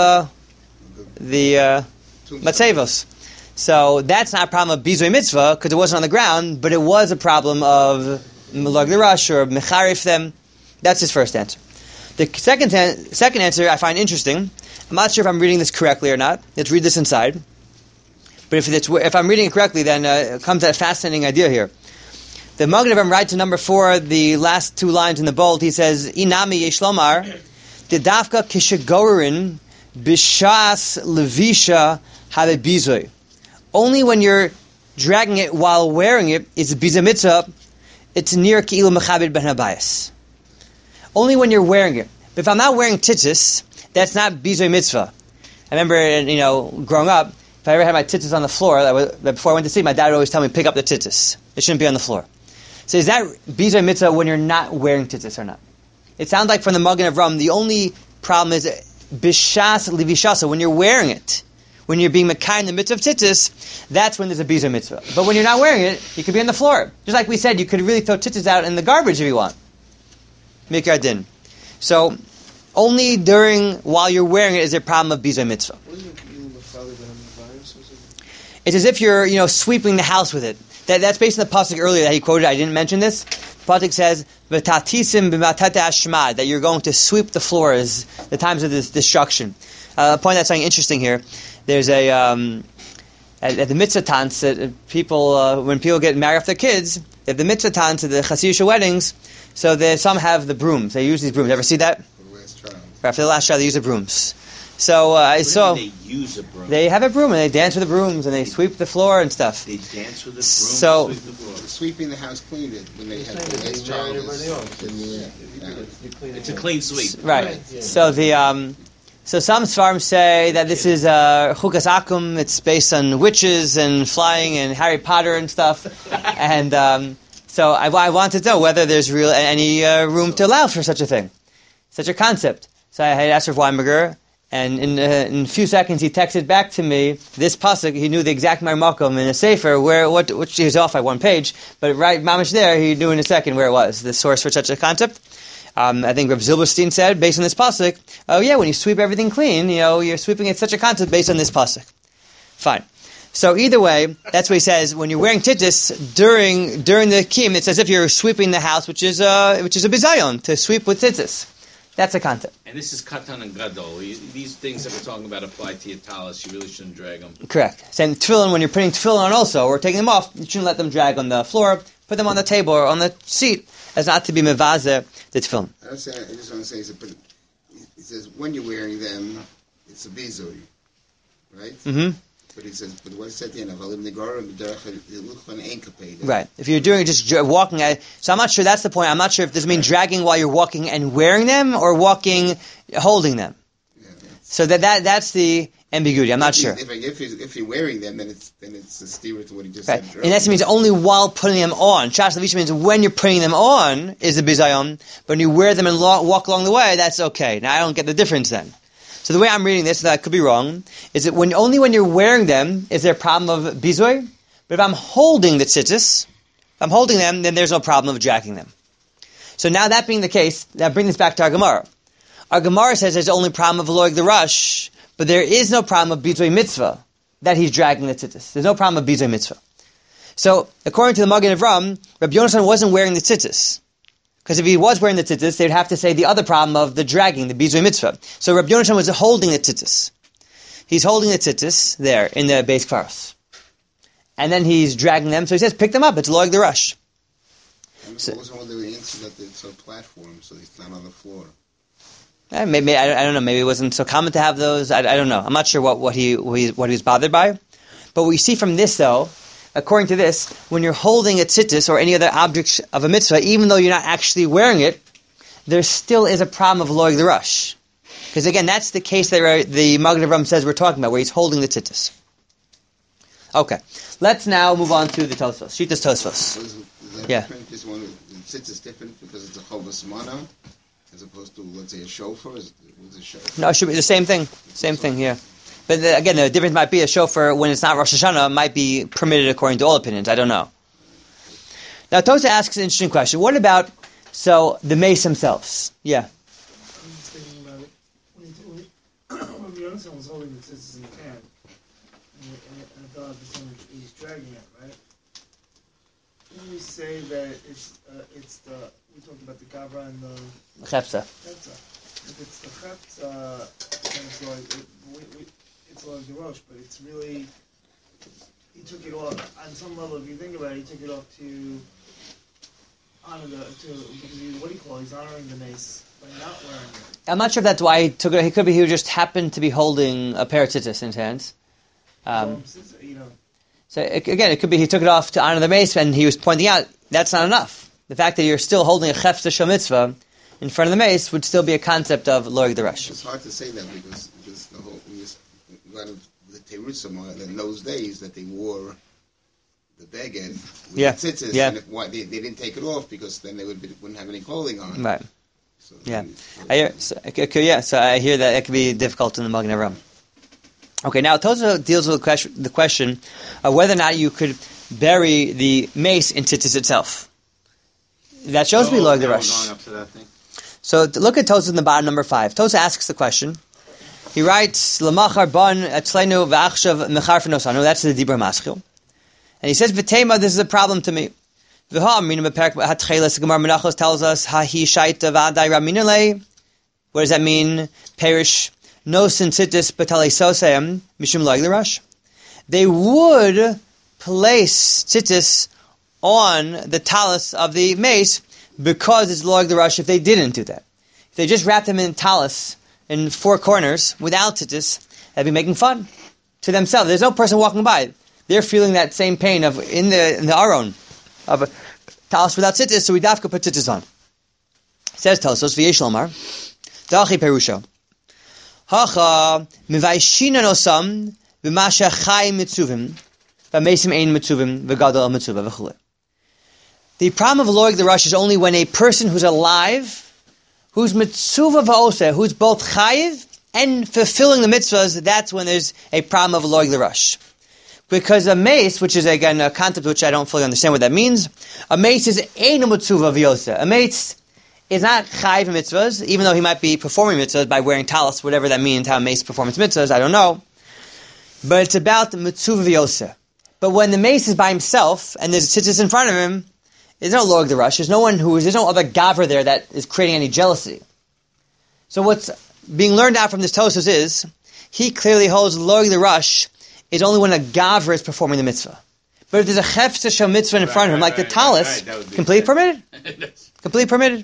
matzevos. So that's not a problem of bizoy mitzvah because it wasn't on the ground, but it was a problem of melag l'rush or mecharif them. That's his first answer. The second answer I find interesting. I'm not sure if I'm reading this correctly or not. Let's read this inside. But if I'm reading it correctly, then it comes at a fascinating idea here. The Magen Avraham writes in number 4, the last two lines in the bold. He says, "Inami yesh lomar, dedafka kishegorin b'shas levisha have bizoy." Only when you're dragging it while wearing it is a bizoy mitzvah. It's near ki'ilu mechabed ben habayis. Only when you're wearing it. But if I'm not wearing tzitzis, that's not bizoy mitzvah. I remember, growing up, if I ever had my tzitzis on the floor, before I went to sleep, my dad would always tell me, pick up the tzitzis. It shouldn't be on the floor. So is that bizoy mitzvah when you're not wearing tzitzis or not? It sounds like from the Magen Avraham, the only problem is bishas livishasa, when you're wearing it. When you're being mekayim the mitzvah of tzitzis, that's when there's a bizoy mitzvah. But when you're not wearing it, you could be on the floor. Just like we said, you could really throw tzitzis out in the garbage if you want. Mikar din. So, only while you're wearing it is there a problem of bizoy mitzvah. It's as if you're, sweeping the house with it. That's based on the pasuk earlier that he quoted. I didn't mention this. The pasuk says, "V'tatisim b'matata ashmad," that you're going to sweep the floors, the times of this destruction. I'll point out something interesting here. There's at the mitzvah tans, people when people get married off their kids, they have the mitzvah tans at the Hasidic weddings. So some have the brooms. They use these brooms. Ever see that? After the last child, they use the brooms. So I saw they use a broom. They have a broom and they dance with the brooms and they sweep the floor and stuff. They dance with the broom. So and sweep the floor. Sweeping the house clean when they have the last child. It's a clean sweep. Right. So some Svarim say that this is Chukas Akum. It's based on witches and flying and Harry Potter and stuff. And so I wanted to know whether there's any room to allow for such a thing, such a concept. So I had asked Rav Weinberger, and in a few seconds he texted back to me this pasuk. He knew the exact Makom in a sefer which he was off by one page, but right mamish there he knew in a second where it was, the source for such a concept. I think Rav Zilberstein said, based on this pasuk, oh yeah, when you sweep everything clean, you're sweeping it such a concept based on this pasuk. Fine. So either way, that's what he says. When you're wearing tzitzis during the kim, it's as if you're sweeping the house, which is a bizayon to sweep with tzitzis. That's a concept. And this is katan and gadol. These things that we're talking about apply to your talis. You really shouldn't drag them. Correct. Same tefillin, when you're putting tefillin on also, or taking them off, you shouldn't let them drag on the floor. Put them on the table or on the seat, as not to be mevazeh the tefillin. I just want to say, it says when you're wearing them, it's a bizoy, right? Mm-hmm. But he says, but what it said at the end of right. If you're doing it just walking, so I'm not sure that's the point. I'm not sure if this means dragging while you're walking and wearing them, or walking holding them. Yeah, so that's the ambiguity. I'm not sure. If you're wearing them, then it's a steer to what he just right. said. And that means only while putting them on. Shash Levisha means when you're putting them on is a bizayon, but when you wear them and walk along the way, that's okay. Now I don't get the difference then. So the way I'm reading this, and I could be wrong, is that only when you're wearing them is there a problem of bizoy. But if I'm holding the tzitzis, if I'm holding them, then there's no problem of dragging them. So now that being the case, that brings us back to our Gemara. Our Gemara says there's only problem of loig the rush, but there is no problem of bizoy mitzvah that he's dragging the tzitzis. There's no problem of bizoy mitzvah. So according to the Magen Avraham, Rabbi Yonasan wasn't wearing the tzitzis. Because if he was wearing the tzitzis, they'd have to say the other problem of the dragging, the bizoy mitzvah. So Rabbi Yonasan was holding the tzitzis. He's holding the tzitzis there in the base kfaros. And then he's dragging them, so he says, pick them up, it's loig the rush. And so, also the answer that it's a platform, so it's not on the floor. Maybe I don't know. Maybe it wasn't so common to have those. I don't know. I'm not sure what he was bothered by. But what we see from this, though, according to this, when you're holding a tzitzis or any other object of a mitzvah, even though you're not actually wearing it, there still is a problem of loig the rush. Because again, that's the case that the Magen Avraham says we're talking about, where he's holding the tzitzis. Okay, let's now move on to the Tosfos. Shitas Tosfos. Is that Yeah. different? This one, the tzitzis different because it's a chovas mana, as opposed to, let's say, a shofar. What's a shofar? No, it should be the same thing. Same thing, yeah. But again, the difference might be a shofar when it's not Rosh Hashanah might be permitted according to all opinions. I don't know. Now Tosa asks an interesting question. What about the mace themselves? Yeah. I'm just thinking about it. When the Yonatan was holding the tzitzis in the hand, and the dog he's dragging it, right? When we say that it's we talked about the gavra and the Chepsa. If it's the chepsa, then it's like the rosh, but it's really he took it off on some level. If you think about it, he took it off to honor because he's honoring the mace by not wearing it. I'm not sure if that's why he took it. He just happened to be holding a pair of tzitzis in his hands. So it could be he took it off to honor the mace, and he was pointing out that's not enough. The fact that you're still holding a chefza shel mitzvah in front of the mace would still be a concept of loig the rush. It's hard to say that because the whole the Terutzim in those days that they wore the beged with the tzitzis, and they didn't take it off because then they wouldn't have any clothing on. Right. So I hear that it could be difficult in the Magen Avraham. Okay, now Tosa deals with the question of whether or not you could bury the mace in tzitzis itself. That shows me loig the rush. So look at Tosa in the bottom, number 5. Tosa asks the question. He writes, "Lamachar ban etzleinu v'achshav mecharfen osanu." That's the Dibur Maschil, and he says, "V'tema, this is a problem to me." V'ha'amrinu beperek hatcheles Gemara Menachos tells us, "Hahi shaita v'adai raminale." What does that mean? Perish no sin tzitzis b'talei soseim mishum loig the rush. They would place tzitzis on the talus of the mace because it's loig the rush if they didn't do that. If they just wrapped them in talus in 4 corners without tzitzis, they'd be making fun to themselves. There's no person walking by. They're feeling that same pain of in the aron of a talus without tzitzis, so we dafka put tzitzis on. Says Tosos v'yesh lomar dachi perusha hacha mivayshinan osam v'masha chai mitzuvim v'mesim ein mitzuvim v'gadol mitzuvah v'chule. The problem of loig the rush is only when a person who's alive, who's mitzvah v'oseh, who's both chayiv and fulfilling the mitzvahs, that's when there's a problem of loig the rush. Because a mace, which is again a concept which I don't fully understand what that means, a mace is ein mitzvah v'oseh. A mace is not chayiv in mitzvahs, even though he might be performing mitzvahs by wearing talis, whatever that means, how a mace performs mitzvahs, I don't know. But it's about mitzvah v'oseh. But when the mace is by himself and there's tzitzis in front of him, there's no loig the rush. There's no other gavra there that is creating any jealousy. So what's being learned out from this Tosos is, he clearly holds loig the rush is only when a gavra is performing the mitzvah. But if there's a chefza shel mitzvah in front of him, like the talis, completely permitted. Completely permitted.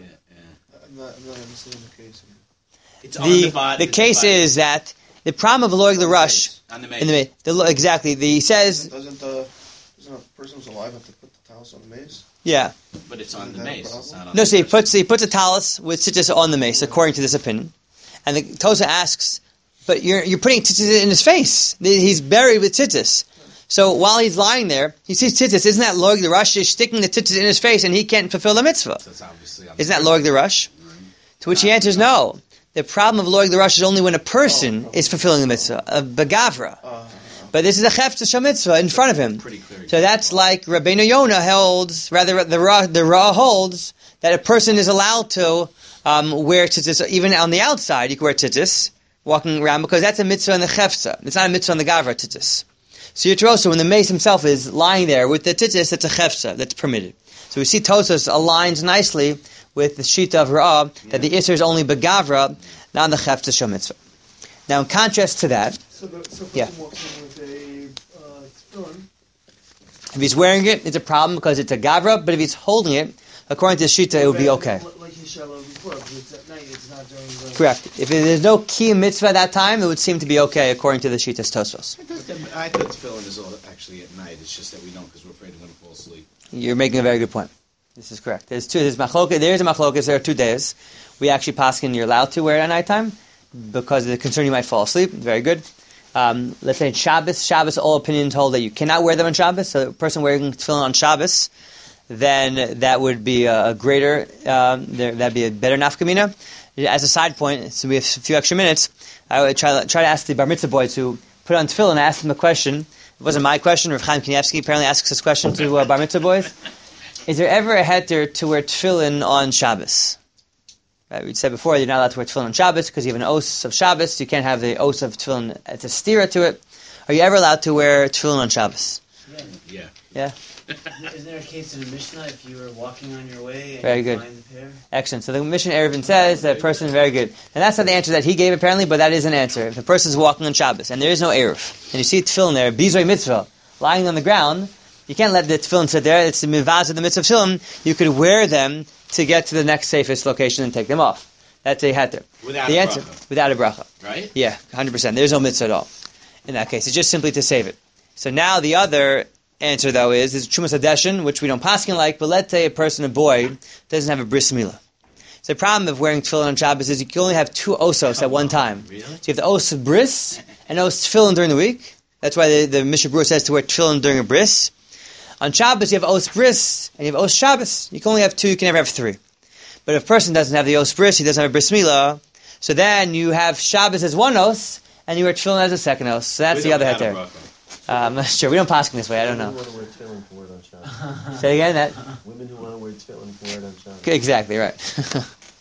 I'm not understanding the case. It's on the body. The case is that the problem of loig the rush on the mace. Exactly. He says. Doesn't a person who's alive have to put the talus on the mace? Yeah. But it's on the mace. It's not on no, so he puts a talus with tzitzis on the mace, according to this opinion. And the Tosa asks, but you're putting tzitzis in his face. He's buried with tzitzis. So while he's lying there, he sees tzitzis. Isn't that loig the rush? He's sticking the tzitzis in his face, and he can't fulfill the mitzvah. So obviously isn't that loig the rush? To which he answers, no. The problem of loig the rush is only when a person is fulfilling the mitzvah, a begavra. But this is a chefza shel mitzvah in front of him. So that's like Rabbeinu Yonah holds, rather the Ra holds, that a person is allowed to wear tzitzis, even on the outside, you can wear tzitzis, walking around, because that's a mitzvah in the chefza. It's not a mitzvah in the gavra tzitzis. So Yitrosa, when the mace himself is lying there with the tzitzis, that's a chefza, that's permitted. So we see Tosos aligns nicely with the shita of Ra, that the Isser is only begavra, not the chefza shel mitzvah. Now in contrast to that, so walks in with a tefillin. If he's wearing it, it's a problem because it's a gavra, but if he's holding it, according to the shita, it would be okay. Like he shallow before, because it's at night, it's not during the... Correct. If there's no key mitzvah at that time, it would seem to be okay, according to the shita's Tosfos. I thought tefillin is all actually at night. It's just that we don't, because we're afraid we're going to fall asleep. You're making a very good point. This is correct. There's a machlokas, there are 2 days. We actually paskin you're allowed to wear it at nighttime, because of the concern you might fall asleep. Very good. Let's say Shabbos, all opinions hold that you cannot wear them on Shabbos. So a person wearing tefillin on Shabbos, then that would be a greater, that'd be a better nafkamina. As a side point, so we have a few extra minutes, I would try to ask the bar mitzvah boy to put on tefillin and ask him a question. It wasn't my question. Rav Chaim Kanievsky apparently asks this question to bar mitzvah boys. Is there ever a heter to wear tefillin on Shabbos? Right, we said before you're not allowed to wear tefillin on Shabbos because you have an os of Shabbos. You can't have the os of tefillin. It's a stira to it. Are you ever allowed to wear tefillin on Shabbos? Yeah. Yeah. Isn't there a case in the Mishnah if you were walking on your way and very you good. find the pair? Excellent. So the Mishnah Eruvin says that person is very good. And that's not the answer that he gave apparently, but that is an answer. If the person is walking on Shabbos and there is no Eruv, and you see tefillin there, bizoi mitzvah, lying on the ground, you can't let the tefillin sit there. It's the mivaz of the mitzvah of tefillin. You could wear them to get to the next safest location and take them off. That's a heter. Without the a answer, bracha. without a bracha. Right? Yeah, 100%. There's no mitzvah at all. In that case, it's just simply to save it. So now the other answer, though, is Trumas Hadeshin, which we don't paskin like, but let's say a boy, doesn't have a bris milah. So the problem of wearing tefillin on Shabbos is you can only have two osos at one time. Really? So you have the os of bris and os tefillin during the week. That's why the Mishnah Berurah says to wear tefillin during a bris. On Shabbos you have os bris and you have os Shabbos. You can only have two, you can never have three. But if a person doesn't have the os bris, he doesn't have a bris milah, so then you have Shabbos as one os and you wear tefillin as a second os. So that's the other head there. I'm not sure. We don't pass this way. I don't know. Women who want to wear tefillin for it on Shabbos. Say again. That Women who want to wear tefillin for it on Shabbos. Exactly right.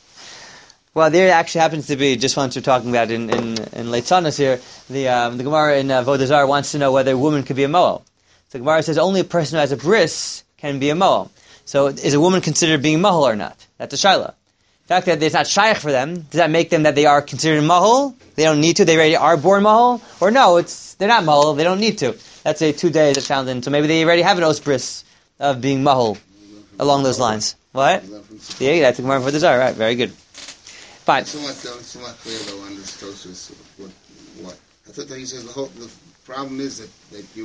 Well, there actually happens to be just once we're talking about in Leitzanos here. The Gemara in Avodah Zarah wants to know whether a woman could be a moel. So the Gemara says only a person who has a bris can be a moel. So is a woman considered being mohel or not? That's a shaila. The fact that it's not shaykh for them, does that make them that they are considered mohel? They don't need to. They already are born mohel, or no? They're not mohel. They don't need to. That's a 2 days it's found in. So maybe they already have an os bris of being mohel along those lines. What? Yeah, that's the Gemara for the Zohar. Right. Very good. Fine. It's somewhat clear though on this Tosfos what I thought that he says the problem is that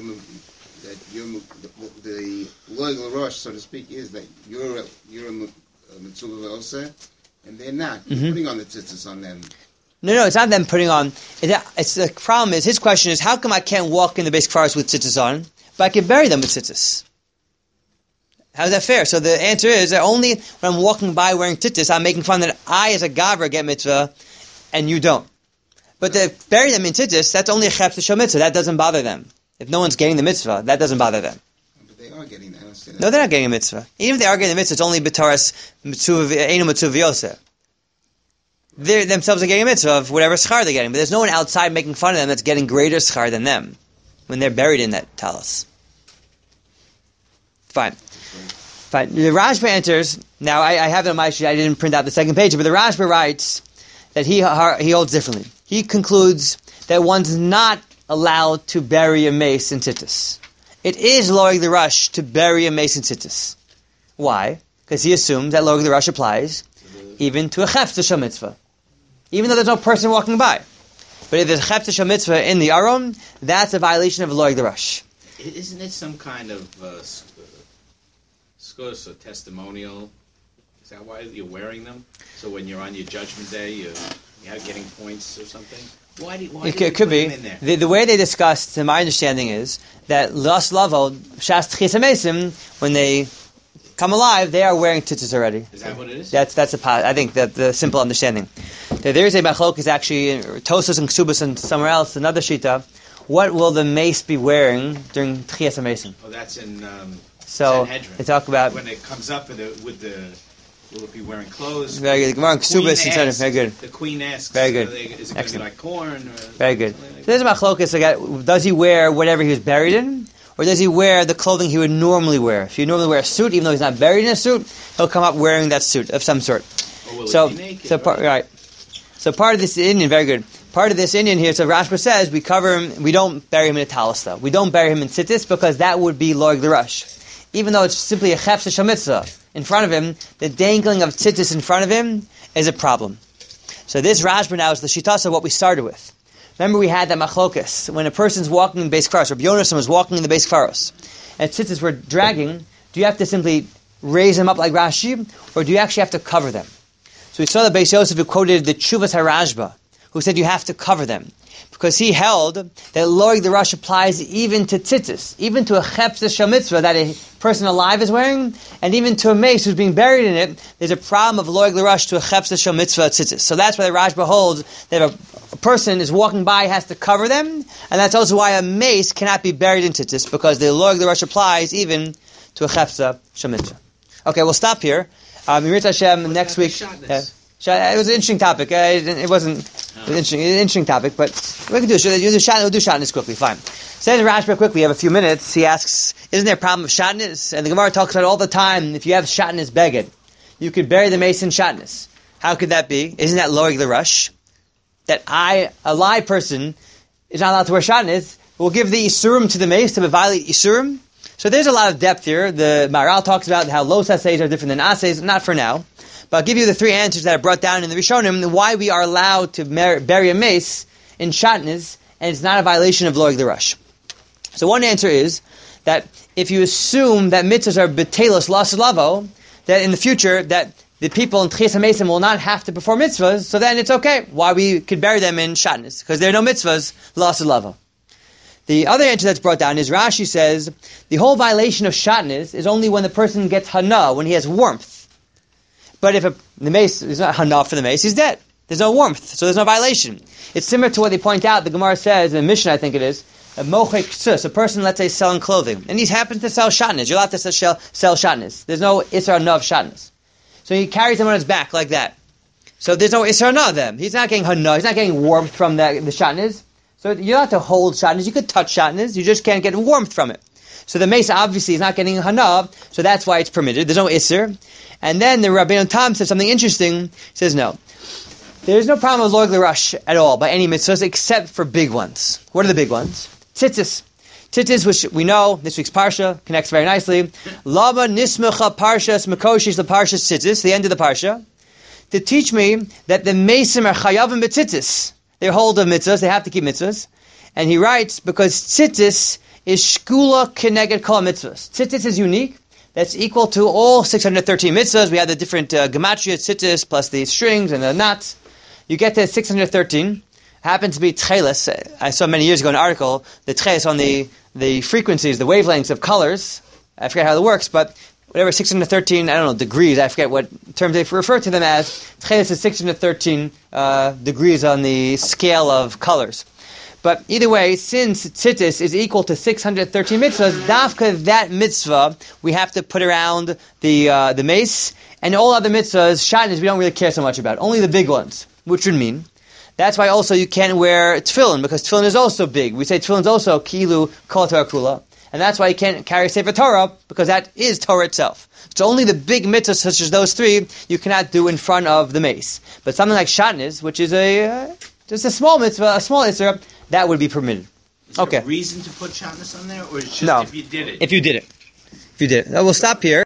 the loyal rush, so to speak, is that you're a mitzvah osa, and they're not. You're putting on the tzitzis on them. No, it's not them putting on. It's the problem is his question is how come I can't walk in the base kfaros with tzitzis on, but I can bury them with tzitzis? How's that fair? So the answer is that only when I'm walking by wearing tzitzis, I'm making fun that I as a gavra get mitzvah, and you don't. But to bury them in tzitzis, that's only a chef to show mitzvah. That doesn't bother them. If no one's getting the mitzvah, that doesn't bother them. But they are getting that. I understand that. No, they're not getting a mitzvah. Even if they are getting the mitzvah, it's only b'taras einu mitzvah v'yoseh. They themselves are getting a mitzvah of whatever schar they're getting, but there's no one outside making fun of them that's getting greater schar than them when they're buried in that talis. Fine. The Rashba enters. Now I have it on my sheet. I didn't print out the second page, but the Rashba writes that he holds differently. He concludes that one's not allowed to bury a mace in tzitzis. It is loig the rush to bury a mace in tzitzis. Why? Because he assumes that loig the rush applies even to a chefta mitzvah, even though there's no person walking by. But if there's a chefta mitzvah in the aron, that's a violation of loig the rush. Isn't it some kind of skos or testimonial? Is that why you're wearing them? So when you're on your judgment day, you're getting points or something? Why do you could be. The way they discussed, to my understanding, is that Las Lavo, Shas Tchis HaMesim, when they come alive, they are wearing tzitzis already. Is that what it is? That's I think that the simple understanding. There is a machlokes actually in Tosos and Ksubas and somewhere else, another shita. What will the mace be wearing during Tchias HaMesim? Oh, that's in Sanhedrin. They talk about when it comes up with the will it be wearing clothes? Very good. Gemara Ksubas and Sanhedrin. Very good. The queen asks. Very good. Is it going to be like corn? Or very good. So there's a machlokes. Does he wear whatever he was buried in? Or does he wear the clothing he would normally wear? If you normally wear a suit, even though he's not buried in a suit, he'll come up wearing that suit of some sort. Or will it be naked, right. So part of this Indian, very good. Part of this Indian here, so Rashba says, we cover him, we don't bury him in a talis though. We don't bury him in tzitzis because that would be loig the rush. Even though it's simply a chefsa shamitzah in front of him, the dangling of tzitzis in front of him is a problem. So this Rashba now is the shitasa of what we started with. Remember we had that machlokas. When a person's walking in the base kfaros, Rabbi Yonasan was walking in the base kfaros, and tzitzis were dragging, do you have to simply raise them up like Rashi, or do you actually have to cover them? So we saw the Beis Yosef who quoted the Tshuvas HaRashba, who said you have to cover them. because he held that Loig the Rush applies even to tzitzis, even to a chepzah shel mitzvah that a person alive is wearing, and even to a mace who's being buried in it. There's a problem of Loig the Rush to a chepzah shel mitzvah tzitzis. So that's why the Rashba holds that if a person is walking by, has to cover them, and that's also why a mace cannot be buried in tzitzis, because the Loig the Rush applies even to a chepzah shel mitzvah. Okay, we'll stop here. Mirat Hashem next week. It was an interesting topic. It wasn't an interesting topic, but we can do it. We'll do shatnez quickly. Fine. Says Rashba quickly. We have a few minutes. He asks, "Isn't there a problem of shatnez?" And the Gemara talks about it all the time. If you have shatnez beged, you could bury the mace in shatnez. How could that be? Isn't that Loig the Rush? That a live person is not allowed to wear shatnez. We'll give the isurim to the mace to violate isurim. So there's a lot of depth here. The Maharal talks about how los assays are different than assays. Not for now. But I'll give you the three answers that are brought down in the Rishonim, why we are allowed to bury a mace in shatnez, and it's not a violation of Loig the Rush. So one answer is that if you assume that mitzvahs are betelos lasalavo, that in the future that the people in Tchias HaMesim will not have to perform mitzvahs, so then it's okay. Why we could bury them in shatnez, because there are no mitzvahs lasalavo. The other answer that's brought down is Rashi says the whole violation of shatnez is only when the person gets hana, when he has warmth. But if the mace is not hana for the mace, he's dead. There's no warmth, so there's no violation. It's similar to what they point out. The Gemara says, in Mishnah I think it is, a mochek sus, a person, let's say, selling clothing, and he happens to sell shatnez. You're allowed to sell shatnez. There's no isra hana of shatnez. So he carries them on his back like that. So there's no isra hana of them. He's not getting hana. He's not getting warmth from the shatnez. So you're allowed to hold shatnez. You could touch shatnez. You just can't get warmth from it. So the mace obviously is not getting hana, so that's why it's permitted. There's no isser. And then the Rabbeinu Tam says something interesting. He says, no, there's no problem with Loig the Rush at all by any mitzvahs except for big ones. What are the big ones? Tzitzis. Tzitzis, which we know, this week's Parsha, connects very nicely. Lama nismecha parshas mekoshis the parshas tzitzis, the end of the Parsha, to teach me that the mesim are chayavim b'tzitzis. They hold of mitzvahs, they have to keep mitzvahs. And he writes, because tzitzis is shkula keneged kol mitzvahs. Tzitzis is unique. That's equal to all 613 mitzvahs. We have the different gematria, tzitzis, plus the strings and the knots. You get to 613. Happens to be tchelis. I saw many years ago an article, the tchelis on the frequencies, the wavelengths of colors. I forget how it works, but whatever 613, I don't know, degrees, I forget what terms they refer to them as. Tchelis is 613 degrees on the scale of colors. But either way, since tzitzis is equal to 613 mitzvahs, dafka that mitzvah we have to put around the mace, and all other mitzvahs, shatnez, we don't really care so much about. Only the big ones, which would mean that's why also you can't wear tefillin, because tefillin is also big. We say tefillin is also kilu kol Torah kula, and that's why you can't carry Sefer Torah, because that is Torah itself. So only the big mitzvahs such as those three you cannot do in front of the mace. But something like shatnez, which is just a small mitzvah, a small isra, that would be permitted. Is there a reason to put shatnez on there, or is it just if you did it? If you did it. We'll stop here.